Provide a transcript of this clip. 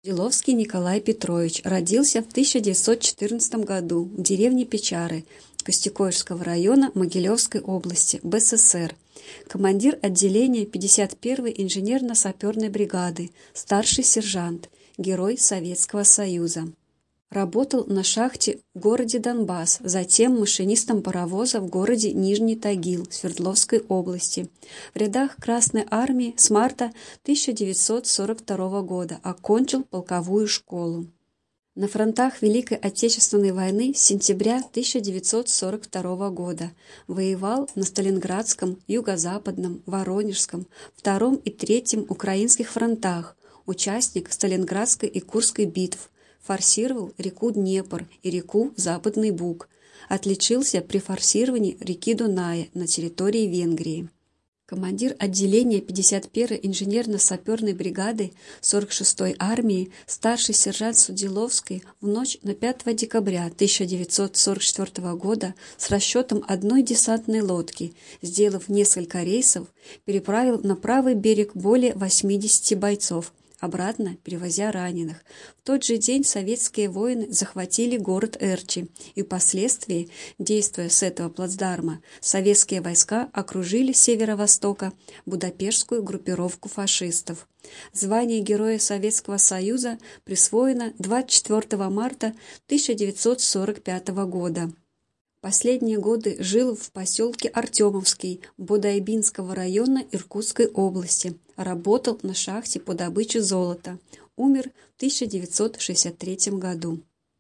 Деловский Николай Петрович родился в 1914 году в деревне Печары Костюкоевского района Могилевской области, БССР. Командир отделения 51-й инженерно-саперной бригады, старший сержант, Герой Советского Союза. Работал на шахте в городе Донбасс, затем машинистом паровоза в городе Нижний Тагил Свердловской области. В рядах Красной Армии с марта 1942 года окончил полковую школу. На фронтах Великой Отечественной войны с сентября 1942 года воевал на Сталинградском, Юго-Западном, Воронежском, Втором и Третьем украинских фронтах, участник Сталинградской и Курской битв, форсировал реку Днепр и реку Западный Буг, отличился при форсировании реки Дуная на территории Венгрии. Командир отделения 51-й инженерно-саперной бригады 46-й армии, старший сержант Судиловский в ночь на 5 декабря 1944 года с расчетом одной десантной лодки, сделав несколько рейсов, переправил на правый берег более 80 бойцов, обратно перевозя раненых. В тот же день советские воины захватили город Эрчи, и впоследствии, действуя с этого плацдарма, советские войска окружили с северо-востока Будапештскую группировку фашистов. Звание Героя Советского Союза присвоено 24 марта 1945 года. Последние годы жил в поселке Артемовский Бодайбинского района Иркутской области. Работал на шахте по добыче золота. Умер в 1963 году.